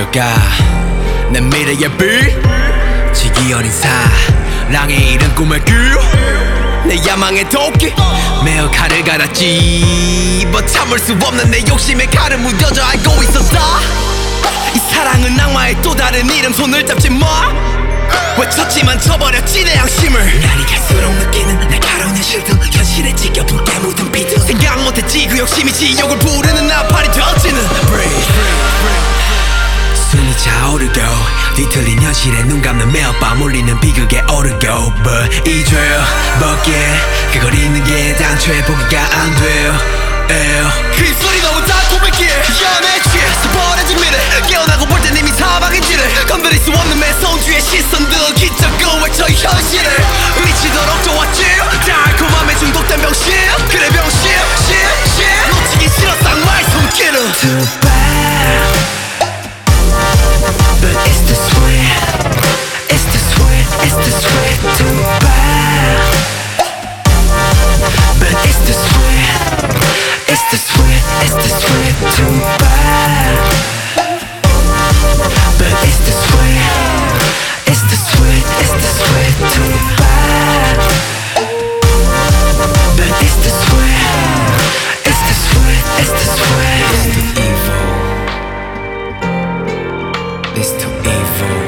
꺼져가 내 미래의 빛 지기 어린 사랑의 이른 꿈을 내 야망의 도끼 매어 칼을 갈았지 참을 수 없는 내 욕심에 칼을 무뎌져 알고 있었다 이 사랑은 악마의 또 다른 이름 손을 잡지 마 외쳤지만 쳐버렸지 내 양심을 날이 갈수록 느끼는 날카로운 현실들 현실에 지겨둔 게 묻은 비트 생각 못했지 그 욕심이 지옥을 부르는 나팔이 되어지는 숨이 차오르고 뒤틀린 현실에 눈 감는 매일 밤 울리는 비극에 오르고 But 이 죄밖에 그걸 잊는 게 당초에 포기가 안 돼요 그 입술이 너무 달콤했기에 연애 취해 스포해진 미래 깨어나고 볼 땐 이미 사방인지를 건드릴 수 없는 매서운주의 시선들 기적으로 외쳐 이 현실을 미치도록 좋았지 달콤함에 중독된 병신 그래 병신 놓치기 싫었어 악마의 손길을 Too bad But it's the sweet It's the sweet It's the sweet Too bad But it's the sweet It's the sweet It's the sweet Too bad But it's the sweet It's the sweet It's the sweet Too bad But it's the sweet It's the sweet It's the sweet It's too evil It's too evil